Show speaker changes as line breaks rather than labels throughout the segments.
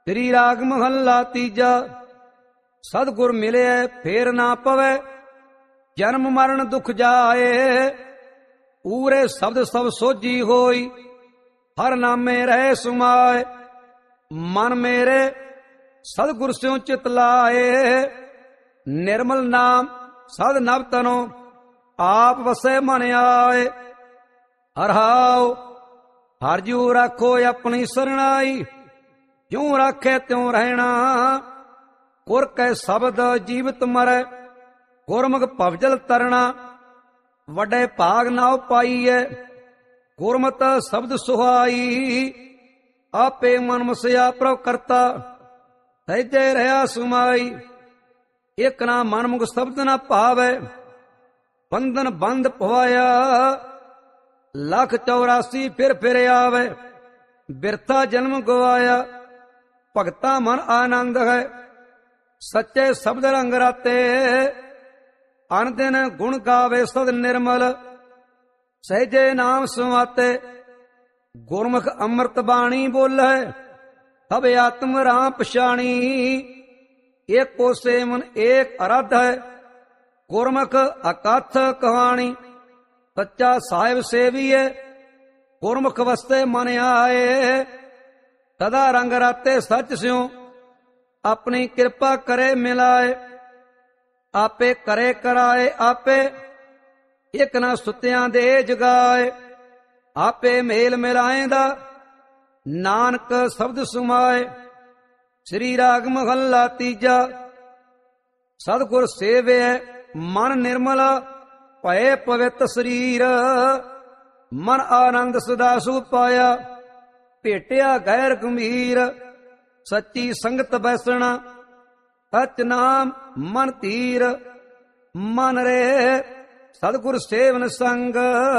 ਸ੍ਰੀ ਰਾਗ ਮਹੱਲਾ ਤੀਜਾ। ਸਤਿਗੁਰ ਮਿਲਿਆ ਫੇਰ ਨਾ ਪਵੈ, ਜਨਮ ਮਰਨ ਦੁਖ ਜਾਏ। ਪੂਰੇ ਸ਼ਬਦ ਸਭ ਸੋਝੀ ਹੋਈ, ਹਰ ਨਾਮੇ ਰਹਿ ਸੁਮਾਏ। ਮਨ ਮੇਰੇ ਸਤਿਗੁਰ ਸਿਉ ਚਿਤ ਲਾਏ, ਨਿਰਮਲ ਨਾਮ ਸਦ ਨਵ ਤਨੋ ਆਪ ਵਸੈ ਮਨ ਆਏ। ਹਰਹਾਉ ਹਰ ਜੂ ਰਾਖੋ ਆਪਣੀ ਸਰਣਾਈ, ਜਿਉ ਰਾਖੇ ਤਿਉ ਰਹਿਣਾ। ਗੁਰ ਕੈ ਸ਼ਬਦ ਜੀਵਤ ਮਰੈ, ਗੁਰਮੁਖ ਭਵਜਲ ਤਰਣਾ। ਵੱਡੇ ਭਾਗ ਨਾ ਪਾਈਐ, ਗੁਰਮਤਿ ਸ਼ਬਦ ਸੁਹਾਈ। ਆਪੇ ਮਨ ਮਸਿਆ ਪ੍ਰਭ ਕਰਤਾ, ਸਹਿਜੇ ਰਹਾ ਸੁਮਾਈ। ਇਕ ਨਾ ਮਨ ਮੁਖ ਸ਼ਬਦ ਨਾ ਭਾਵੈ, ਬੰਧਨ ਬੰਧ ਪਵਾਇਆ। ਲੱਖ 84 ਫਿਰ ਆਵੇ, ਬਿਰਥਾ ਜਨਮ ਗਵਾਇਆ। ਭਗਤਾ ਮਨ ਆਨੰਦ ਹੈ, ਸੱਚੇ ਸ਼ਬਦ ਰੰਗ ਰਾਤੇ। ਅਨ ਦਿਨ ਗੁਣ ਗਾਵੇ ਸਦ ਨਿਰਮਲ, ਸਹਿਜੇ ਨਾਮ ਸਮਾਤੇ। ਗੁਰਮੁਖ ਅੰਮ੍ਰਿਤ ਬਾਣੀ ਬੋਲੇ, ਸਭ ਆਤਮ ਰਾਮ ਪਛਾਣੀ। ਏਕੋ ਸੇਵਨ ਏਕ ਅਰਾਧ ਹੈ, ਗੁਰਮੁਖ ਅਕਥ ਕਹਾਣੀ। ਸੱਚਾ ਸਾਹਿਬ ਸੇਵੀਏ, ਗੁਰਮੁਖ ਵਸਤੇ ਮਨ ਆਏ। ਸਦਾ ਰੰਗ ਰਾਤੇ ਸੱਚ ਸਿਉ, ਆਪਣੀ ਕਿਰਪਾ ਕਰੇ ਮਿਲਾਏ। ਆਪੇ ਕਰੇ ਕਰਾਏ ਆਪੇ, ਇਕ ਨਾ ਸੁੱਤਿਆਂ ਦੇ ਜਗਾਏ। ਆਪੇ ਮੇਲ ਮਿਲਾਏਂਦਾ, ਨਾਨਕ ਸ਼ਬਦ ਸੁਮਾਏ। ਸ੍ਰੀ ਰਾਗ ਮਹੱਲਾ ਤੀਜਾ। ਸਤਿਗੁਰ ਸੇਵਿਐ ਮਨ ਨਿਰਮਲ, ਭਏ ਪਵਿੱਤ ਸਰੀਰ। ਮਨ ਆਨੰਦ ਸਦਾ ਸੁਖ ਪਾਇਆ, ਭੇਟਿਆ ਗੈਰ ਗੰਭੀਰ। ਸੱਚੀ ਸੰਗਤ ਬੈਸਣਾ, ਸਚ ਨਾਮ ਮਨ ਧੀਰ। ਮਨ ਰੇ ਸਤਿਗੁਰ ਸੇਵਨ ਸੰਗ,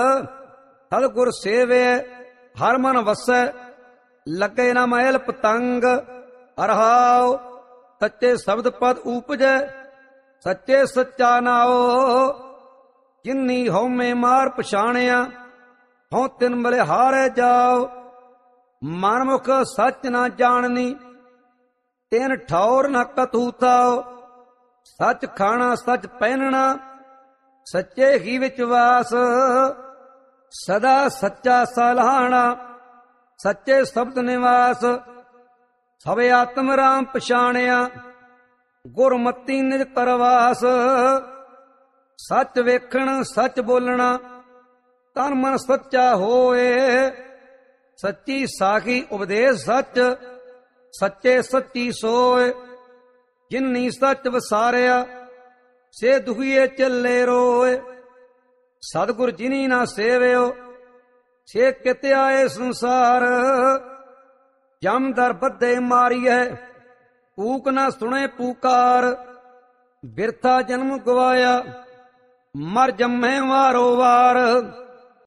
ਸਤਿਗੁਰ ਸੇਵੈ ਹਰ ਮਨ ਵਸੈ। ਲੱਗੇ ਨਾ ਮੈਲ ਪਤੰਗ, ਹਰਹਾਉ ਸੱਚੇ ਸ਼ਬਦ ਪਦ ਊਪਜੈ। ਸੱਚੇ ਸੱਚਾ ਨਾਉ, ਜਿਨੀ ਹਉਮੈ ਮਾਰ ਪਛਾਣਿਆ। ਹਉ ਤਿਨ ਬਲਿਹਾਰੈ ਜਾਉ, ਮਨਮੁਖ ਸੱਚ ਨਾ ਜਾਣਨੀ। ਤਿਨ ਠੌਰ ਨਾ ਕਤੂਤਾਉ, ਸੱਚ ਖਾਣਾ ਸੱਚ ਪਹਿਨਣਾ। ਸੱਚੇ ਹੀ ਵਿੱਚ ਵਾਸ, ਸਦਾ ਸੱਚਾ ਸਲਾਹਣਾ। ਸੱਚੇ ਸ਼ਬਦ ਨਿਵਾਸ, ਸਭ ਆਤਮ ਰਾਮ ਪਛਾਣਿਆ। ਗੁਰਮਤੀ ਨਿਜ ਕਰਵਾਸ, ਸੱਚ ਵੇਖਣ ਸੱਚ ਬੋਲਣਾ। ਤਨ ਮਨ ਸੱਚਾ ਹੋਏ, ਸੱਚੀ ਸਾਖੀ ਉਪਦੇਸ਼ ਸੱਚ। ਸੱਚੇ ਸੱਚੀ ਸੋਏ, ਜਿਨੀ ਸੱਚ ਵਸਾਰਿਆ। ਸੇ ਦੁਖੀਏ ਚੱਲੇ ਰੋਏ, ਸਤਿਗੁਰ ਜਿਨੀ ਨਾ ਸੇਵਿਓ। ਸੇ ਕਿਤੇ ਆਏ ਸੰਸਾਰ, ਜਮ ਦਰ ਬੱਧੇ ਮਾਰੀਐ। ਊਕ ਨਾ ਸੁਣੇ ਪੁਕਾਰ, ਬਿਰਥਾ ਜਨਮ ਗਵਾਇਆ। ਮਰ ਜੰਮੇ ਵਾਰੋ ਵਾਰ,